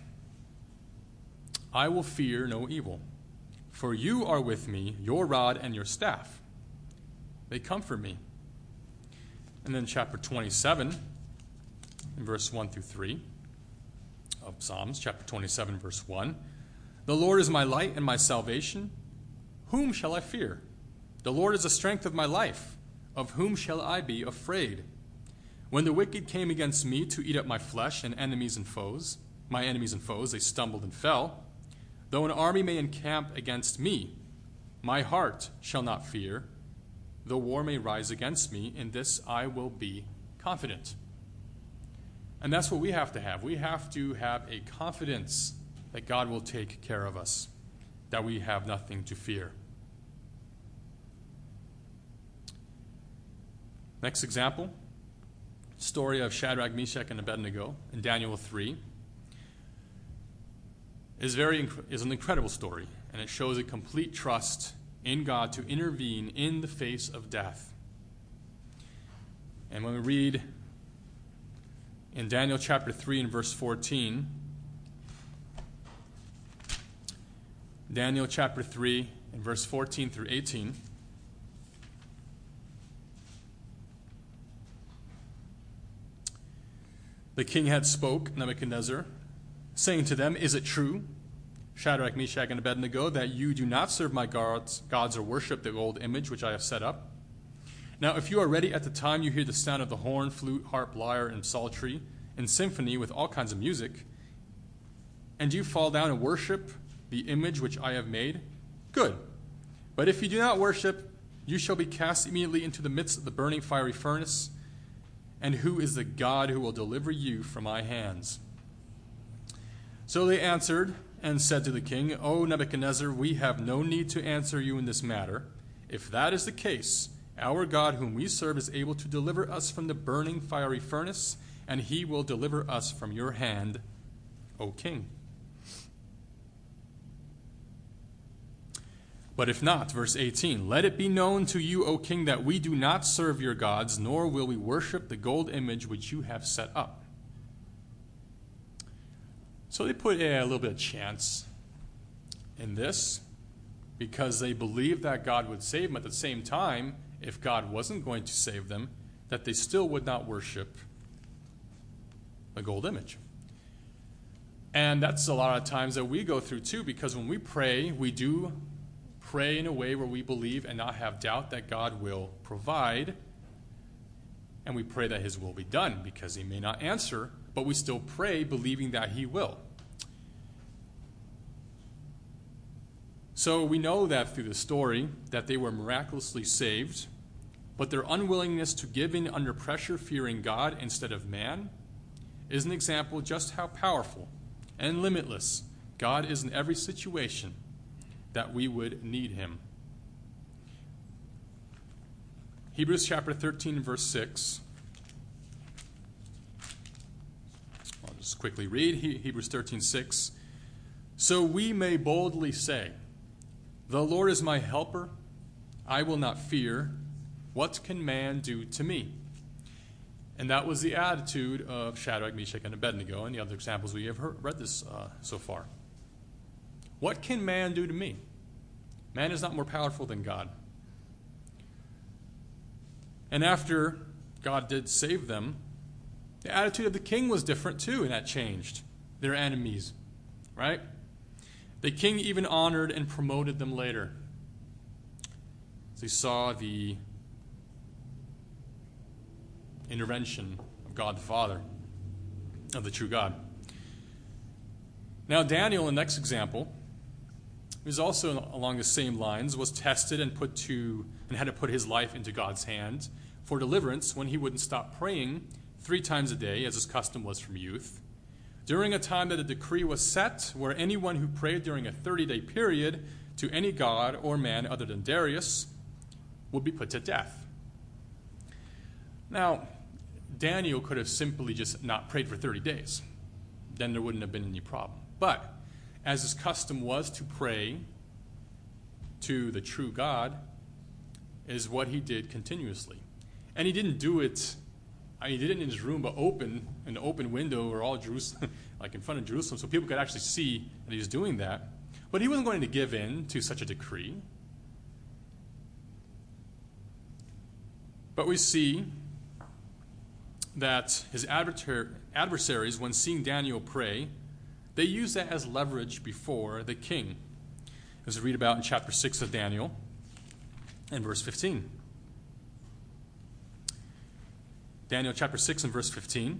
I will fear no evil. For you are with me, your rod and your staff. They comfort me. And then chapter twenty-seven, in verse one through three of Psalms, chapter twenty-seven, verse one. The Lord is my light and my salvation. Whom shall I fear? The Lord is the strength of my life. Of whom shall I be afraid? When the wicked came against me to eat up my flesh and enemies and foes, my enemies and foes, they stumbled and fell. Though an army may encamp against me, my heart shall not fear. Though war may rise against me, in this I will be confident. And that's what we have to have. We have to have a confidence that God will take care of us, that we have nothing to fear. Next example, story of Shadrach, Meshach, and Abednego in Daniel three is very is an incredible story, and it shows a complete trust in God to intervene in the face of death. And when we read in Daniel chapter three and verse fourteen, Daniel chapter three and verse fourteen through eighteen, the king had spoke, Nebuchadnezzar, saying to them, Is it true, Shadrach, Meshach, and Abednego, that you do not serve my gods, gods or worship the gold image which I have set up? Now, if you are ready at the time you hear the sound of the horn, flute, harp, lyre, and psaltery, and symphony with all kinds of music, and you fall down and worship the image which I have made, good. But if you do not worship, you shall be cast immediately into the midst of the burning fiery furnace. And who is the God who will deliver you from my hands? So they answered and said to the king, O Nebuchadnezzar, we have no need to answer you in this matter. If that is the case, our God whom we serve is able to deliver us from the burning fiery furnace, and he will deliver us from your hand, O king. But if not, verse eighteen, let it be known to you, O king, that we do not serve your gods, nor will we worship the gold image which you have set up. So they put a, a little bit of chance in this because they believed that God would save them. At the same time, if God wasn't going to save them, that they still would not worship the gold image. And that's a lot of times that we go through too, because when we pray, we do pray in a way where we believe and not have doubt that God will provide. And we pray that his will be done because he may not answer, but we still pray believing that he will. So we know that through the story that they were miraculously saved, but their unwillingness to give in under pressure, fearing God instead of man, is an example just how powerful and limitless God is in every situation that we would need him. Hebrews chapter thirteen, verse six. I'll just quickly read Hebrews thirteen, six. So we may boldly say, the Lord is my helper. I will not fear. What can man do to me? And that was the attitude of Shadrach, Meshach, and Abednego, and the other examples we have heard, read this uh, so far. What can man do to me? Man is not more powerful than God. And after God did save them, the attitude of the king was different too, and that changed. Their enemies, right? The king even honored and promoted them later. As he saw the intervention of God the Father, of the true God. Now Daniel, in the next example, is also along the same lines, was tested and put to and had to put his life into God's hand for deliverance when he wouldn't stop praying three times a day, as his custom was from youth, during a time that a decree was set where anyone who prayed during a thirty-day period to any god or man other than Darius would be put to death. Now, Daniel could have simply just not prayed for thirty days. Then there wouldn't have been any problem. But as his custom was to pray to the true God, is what he did continuously. And he didn't do it, I mean, he did it in his room, but open, an open window over all Jerusalem, like in front of Jerusalem, so people could actually see that he was doing that. But he wasn't going to give in to such a decree. But we see that his adversaries, when seeing Daniel pray, they used that as leverage before the king. As we read about in chapter six of Daniel and verse fifteen. Daniel chapter six and verse fifteen.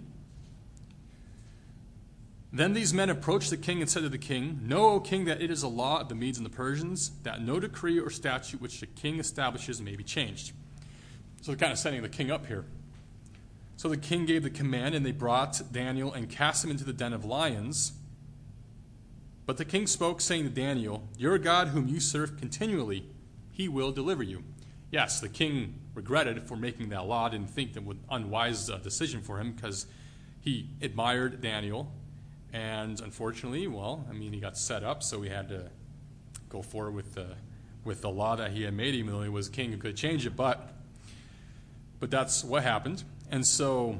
Then these men approached the king and said to the king, "Know, O king, that it is a law of the Medes and the Persians, that no decree or statute which the king establishes may be changed." So they're kind of setting the king up here. So the king gave the command, and they brought Daniel and cast him into the den of lions. But the king spoke, saying to Daniel, "Your God, whom you serve continually, he will deliver you." Yes, the king regretted for making that law, didn't think that was an unwise uh, decision for him, because he admired Daniel. And unfortunately, well, I mean, he got set up, so he had to go forward with the, with the law that he had made, even though he was king and could change it. But, but that's what happened. And so,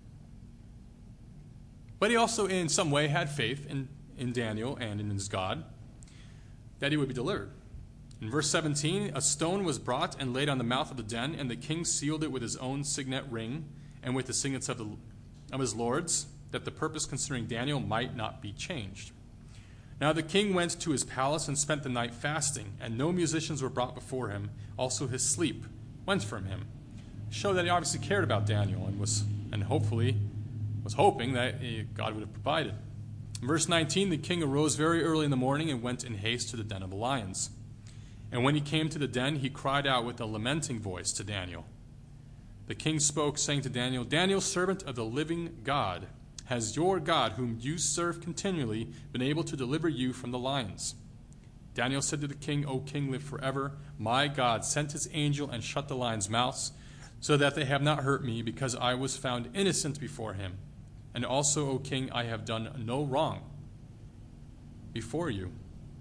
but he also in some way had faith in, in Daniel and in his God that he would be delivered. In verse seventeen, a stone was brought and laid on the mouth of the den, and the king sealed it with his own signet ring and with the signets of, the, of his lords, that the purpose concerning Daniel might not be changed. Now the king went to his palace and spent the night fasting, and no musicians were brought before him. Also his sleep went from him. Show that he obviously cared about Daniel and was, and hopefully was hoping that God would have provided. In verse nineteen, the king arose very early in the morning and went in haste to the den of the lions. And when he came to the den, he cried out with a lamenting voice to Daniel. The king spoke, saying to Daniel, "Daniel, servant of the living God, has your God, whom you serve continually, been able to deliver you from the lions?" Daniel said to the king, "O king, live forever. My God sent his angel and shut the lions' mouths, so that they have not hurt me, because I was found innocent before him. And also, O king, I have done no wrong before you."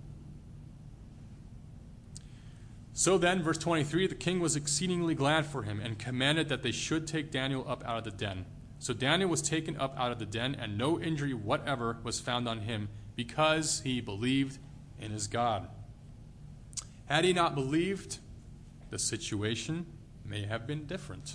So then, verse twenty-three, the king was exceedingly glad for him and commanded that they should take Daniel up out of the den. So Daniel was taken up out of the den, and no injury whatever was found on him, because he believed in his God. Had he not believed, the situation may have been different.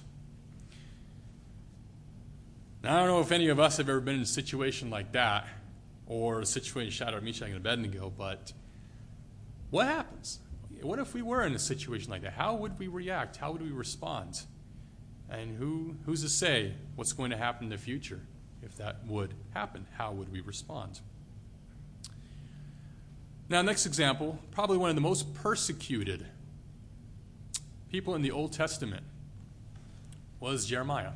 Now, I don't know if any of us have ever been in a situation like that, or a situation Shadrach, Meshach, and Abednego, but what happens? What if we were in a situation like that? How would we react? How would we respond? And who who's to say what's going to happen in the future? If that would happen, how would we respond? Now, next example, probably one of the most persecuted people in the Old Testament was Jeremiah.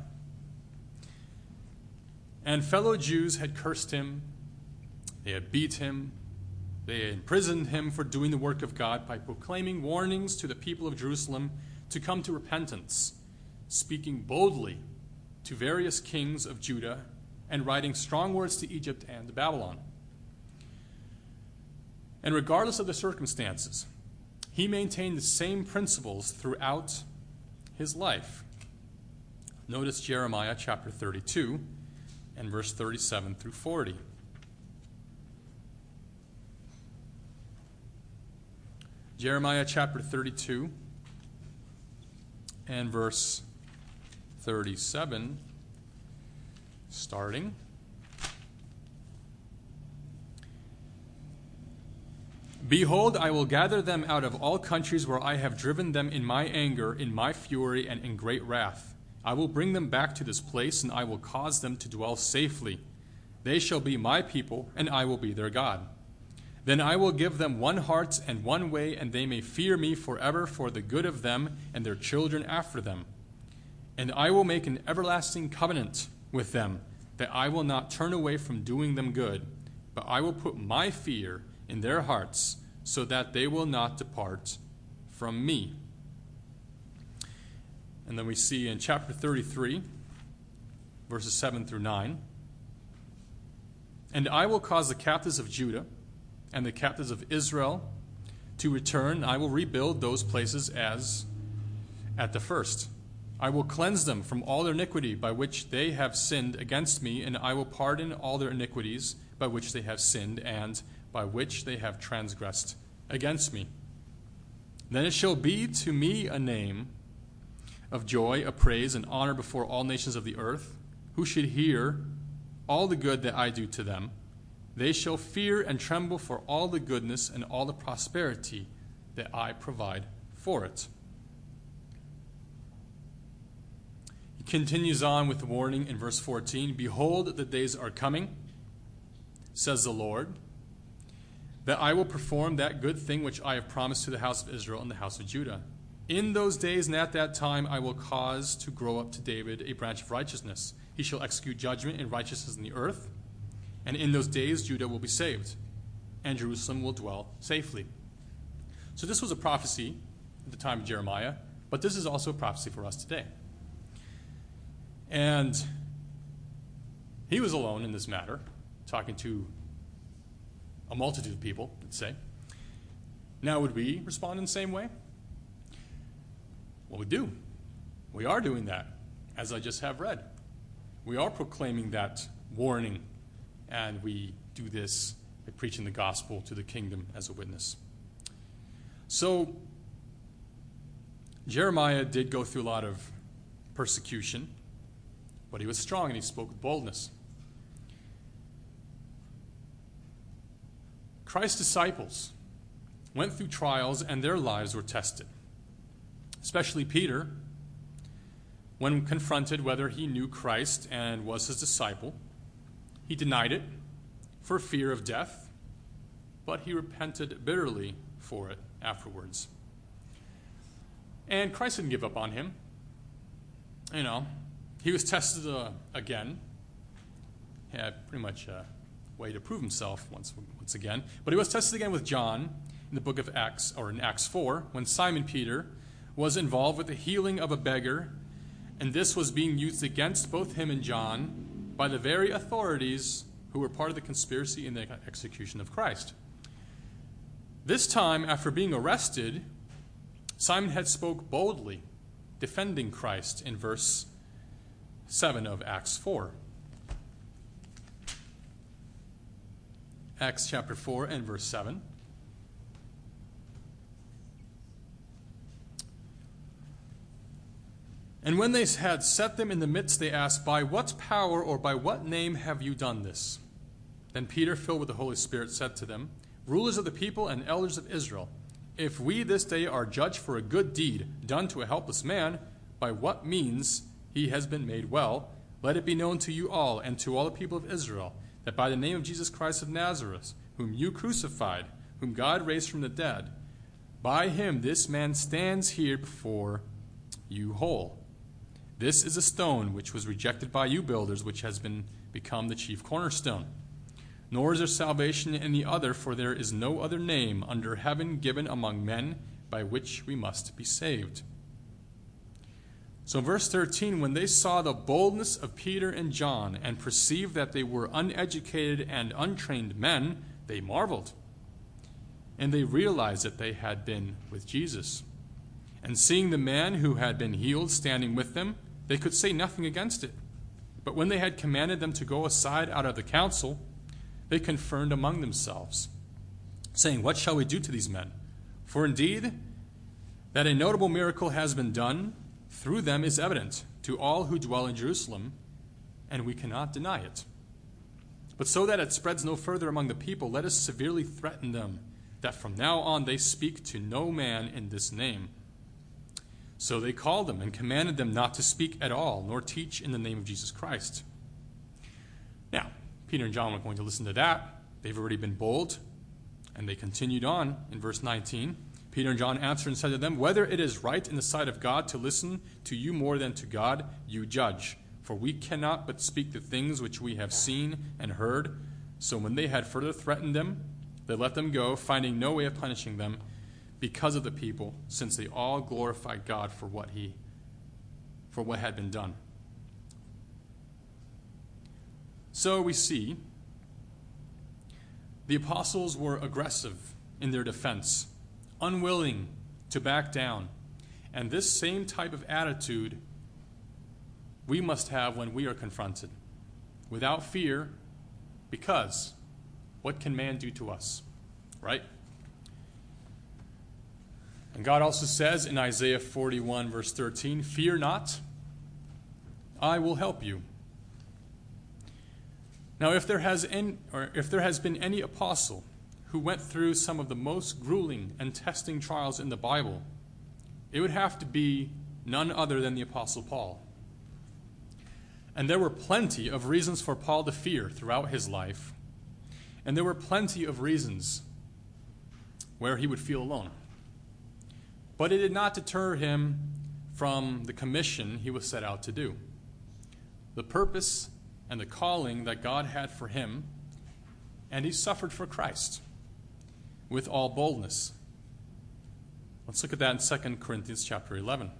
And fellow Jews had cursed him, they had beat him, they had imprisoned him for doing the work of God by proclaiming warnings to the people of Jerusalem to come to repentance, speaking boldly to various kings of Judah, and writing strong words to Egypt and to Babylon. And regardless of the circumstances, he maintained the same principles throughout his life. Notice Jeremiah chapter thirty-two and verse thirty-seven through forty. Jeremiah chapter thirty-two and verse thirty-seven, starting. "Behold, I will gather them out of all countries where I have driven them in my anger, in my fury, and in great wrath. I will bring them back to this place, and I will cause them to dwell safely. They shall be my people, and I will be their God. Then I will give them one heart and one way, and they may fear me forever for the good of them and their children after them. And I will make an everlasting covenant with them, that I will not turn away from doing them good, but I will put my fear in their hearts, so that they will not depart from me. And then we see in chapter thirty-three, verses seven through nine, and I will cause the captives of Judah and the captives of Israel to return. I will rebuild those places as at the first. I will cleanse them from all their iniquity by which they have sinned against me, and I will pardon all their iniquities by which they have sinned and by which they have transgressed against me. Then it shall be to me a name of joy, a praise, and honor before all nations of the earth, who should hear all the good that I do to them. They shall fear and tremble for all the goodness and all the prosperity that I provide for it. He continues on with the warning in verse fourteen. Behold, the days are coming, says the Lord, that I will perform that good thing which I have promised to the house of Israel and the house of Judah. In those days and at that time I will cause to grow up to David a branch of righteousness. He shall execute judgment and righteousness in the earth. And in those days Judah will be saved, and Jerusalem will dwell safely. So this was a prophecy at the time of Jeremiah, but this is also a prophecy for us today. And he was alone in this matter, talking to a multitude of people, let's say. Now, would we respond in the same way? Well, we do. We are doing that, as I just have read. We are proclaiming that warning, and we do this by preaching the gospel to the kingdom as a witness. So, Jeremiah did go through a lot of persecution, but he was strong and he spoke with boldness. Christ's disciples went through trials and their lives were tested. Especially Peter, when confronted whether he knew Christ and was his disciple, he denied it for fear of death, but he repented bitterly for it afterwards. And Christ didn't give up on him. You know, he was tested uh, again. He had pretty much a way to prove himself once, once again. But he was tested again with John in the book of Acts, or in Acts four, when Simon Peter was involved with the healing of a beggar, and this was being used against both him and John by the very authorities who were part of the conspiracy in the execution of Christ. This time, after being arrested, Simon had spoke boldly, defending Christ in verse seven of Acts four. Acts chapter four and verse seven. And when they had set them in the midst, they asked, By what power or by what name have you done this? Then Peter, filled with the Holy Spirit, said to them, Rulers of the people and elders of Israel, if we this day are judged for a good deed done to a helpless man, by what means he has been made well, let it be known to you all and to all the people of Israel, that by the name of Jesus Christ of Nazareth, whom you crucified, whom God raised from the dead, by him this man stands here before you whole. This is a stone which was rejected by you builders, which has been become the chief cornerstone. Nor is there salvation in any other, for there is no other name under heaven given among men by which we must be saved. So in verse thirteen, when they saw the boldness of Peter and John and perceived that they were uneducated and untrained men, they marveled. And they realized that they had been with Jesus. And seeing the man who had been healed standing with them, they could say nothing against it. But when they had commanded them to go aside out of the council, they conferred among themselves, saying, What shall we do to these men? For indeed, that a notable miracle has been done through them is evident to all who dwell in Jerusalem, and we cannot deny it. But so that it spreads no further among the people, let us severely threaten them, that from now on they speak to no man in this name. So they called them and commanded them not to speak at all, nor teach in the name of Jesus Christ. Now, Peter and John weren't going to listen to that. They've already been bold. And they continued on in verse nineteen. Peter and John answered and said to them, "Whether it is right in the sight of God to listen to you more than to God, you judge. For we cannot but speak the things which we have seen and heard." So when they had further threatened them, they let them go, finding no way of punishing them because of the people, since they all glorified God for what he, for what had been done. So we see the apostles were aggressive in their defense, unwilling to back down. And this same type of attitude we must have when we are confronted, without fear, because what can man do to us, right? And God also says in Isaiah forty-one, verse thirteen, "Fear not, I will help you." Now, if there has any, or if there has been any apostle who went through some of the most grueling and testing trials in the Bible, it would have to be none other than the Apostle Paul. And there were plenty of reasons for Paul to fear throughout his life, and there were plenty of reasons where he would feel alone. But it did not deter him from the commission he was set out to do. The purpose and the calling that God had for him, and he suffered for Christ with all boldness. Let's look at that in Second Corinthians chapter eleven.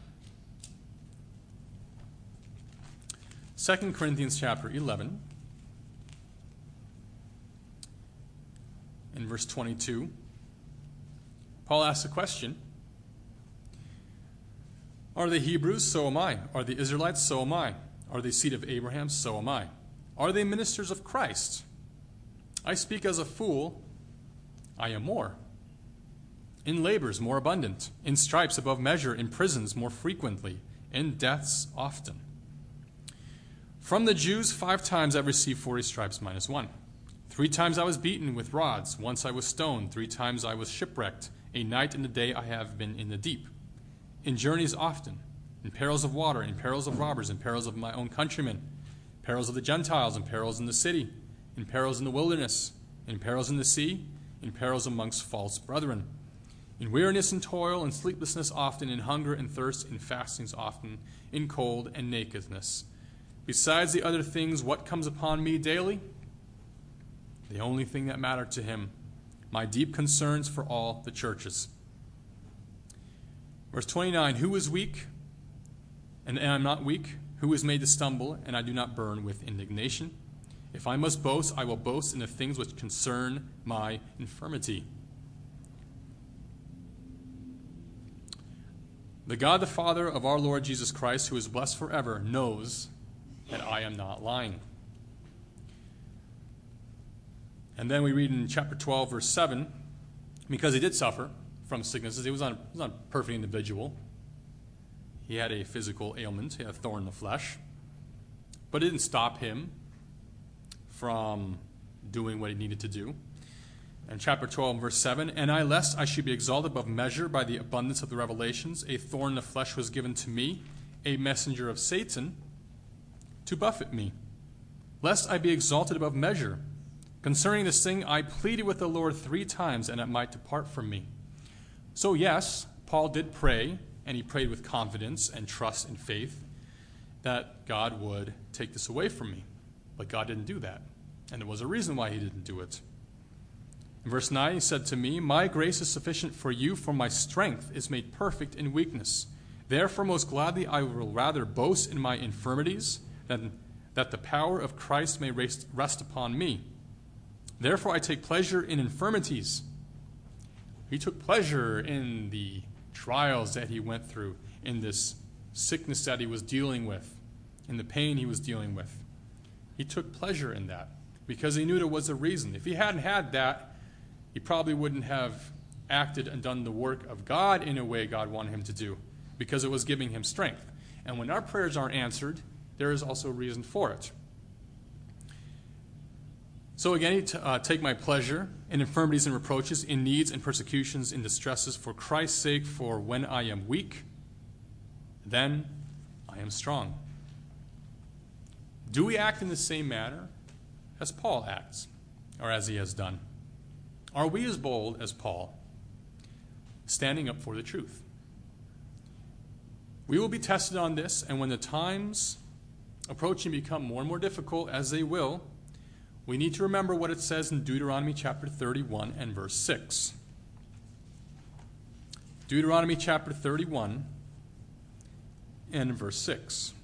Second Corinthians chapter eleven, in verse twenty-two, Paul asks a question. "Are they Hebrews? So am I. Are they Israelites? So am I. Are they seed of Abraham? So am I. Are they ministers of Christ? I speak as a fool. I am more. In labors more abundant, in stripes above measure, in prisons more frequently, in deaths often. From the Jews five times I received forty stripes minus one. Three times I was beaten with rods. Once I was stoned. Three times I was shipwrecked. A night and a day I have been in the deep. In journeys often, in perils of water, in perils of robbers, in perils of my own countrymen, perils of the Gentiles, in perils in the city, in perils in the wilderness, in perils in the sea, in perils amongst false brethren, in weariness and toil, in sleeplessness often, in hunger and thirst, in fastings often, in cold and nakedness. Besides the other things, what comes upon me daily? The only thing that mattered to him, my deep concerns for all the churches." Verse twenty-nine, "Who is weak? And I am not weak. Who is made to stumble, and I do not burn with indignation? If I must boast, I will boast in the things which concern my infirmity." The God the Father of our Lord Jesus Christ, who is blessed forever, knows that I am not lying. And then we read in chapter twelve, verse seven, because he did suffer from sicknesses. He was not, he was not a perfect individual. He had a physical ailment. He had a thorn in the flesh. But it didn't stop him from doing what he needed to do. In chapter twelve, verse seven, "And I, lest I should be exalted above measure by the abundance of the revelations, a thorn in the flesh was given to me, a messenger of Satan, to buffet me, lest I be exalted above measure. Concerning this thing, I pleaded with the Lord three times, and it might depart from me." So yes, Paul did pray, and he prayed with confidence and trust and faith that God would take this away from me. But God didn't do that, and there was a reason why he didn't do it. In verse nine, he said to me, "My grace is sufficient for you, for my strength is made perfect in weakness. Therefore most gladly I will rather boast in my infirmities, than that the power of Christ may rest, rest upon me. Therefore I take pleasure in infirmities." He took pleasure in the trials that he went through, in this sickness that he was dealing with, in the pain he was dealing with. He took pleasure in that because he knew there was a reason. If he hadn't had that, he probably wouldn't have acted and done the work of God in a way God wanted him to do, because it was giving him strength. And when our prayers aren't answered, there is also a reason for it. So again, I uh, take my pleasure in infirmities and reproaches, in needs and persecutions, in distresses, for Christ's sake, for when I am weak, then I am strong. Do we act in the same manner as Paul acts, or as he has done? Are we as bold as Paul, standing up for the truth? We will be tested on this, and when the times approaching become more and more difficult, as they will, we need to remember what it says in Deuteronomy chapter thirty-one and verse six. Deuteronomy chapter thirty-one and verse six.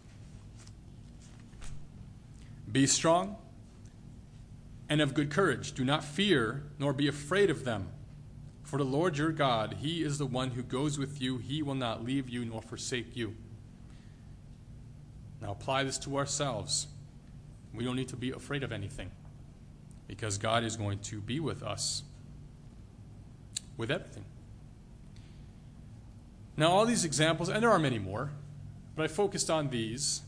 Be strong and of good courage. Do not fear, nor be afraid of them. For the Lord your God, he is the one who goes with you. He will not leave you nor forsake you. Now apply this to ourselves. We don't need to be afraid of anything, because God is going to be with us with everything. Now all these examples, and there are many more, but I focused on these.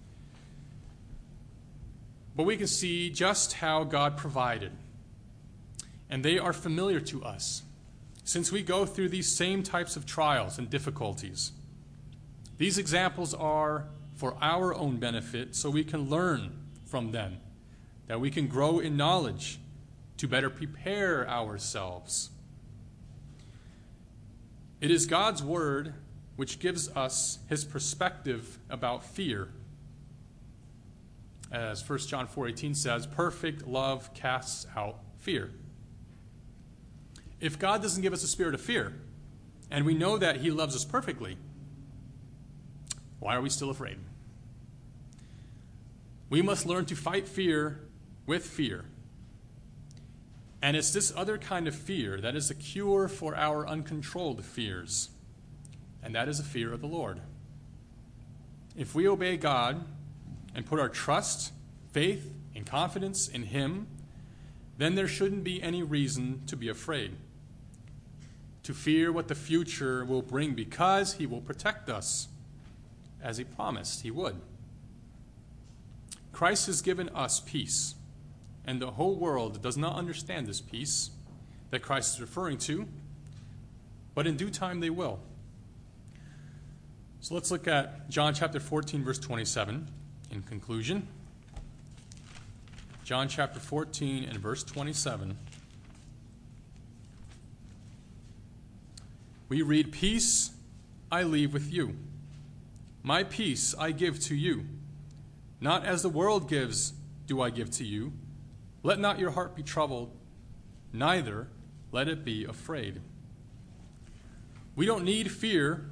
But we can see just how God provided. And they are familiar to us, since we go through these same types of trials and difficulties. These examples are for our own benefit, so we can learn from them, that we can grow in knowledge to better prepare ourselves. It is God's word which gives us his perspective about fear. As First John four eighteen says, perfect love casts out fear. If God doesn't give us a spirit of fear, and we know that he loves us perfectly, why are we still afraid? We must learn to fight fear with fear. And it's this other kind of fear that is the cure for our uncontrolled fears. And that is a fear of the Lord. If we obey God and put our trust, faith, and confidence in him, then there shouldn't be any reason to be afraid, to fear what the future will bring, because he will protect us, as he promised he would. Christ has given us peace, and the whole world does not understand this peace that Christ is referring to, but in due time they will. So let's look at John chapter fourteen, verse twenty-seven in conclusion. John chapter fourteen and verse twenty-seven. We read, "Peace I leave with you. My peace I give to you. Not as the world gives do I give to you. Let not your heart be troubled, neither let it be afraid." We don't need fear.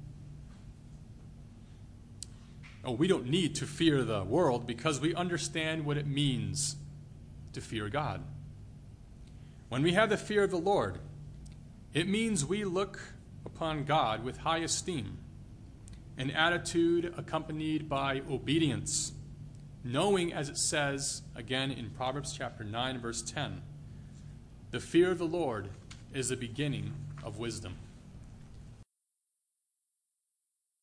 Oh, we don't need to fear the world, because we understand what it means to fear God. When we have the fear of the Lord, it means we look upon God with high esteem, an attitude accompanied by obedience, knowing, as it says again in Proverbs chapter nine, verse ten, the fear of the Lord is the beginning of wisdom.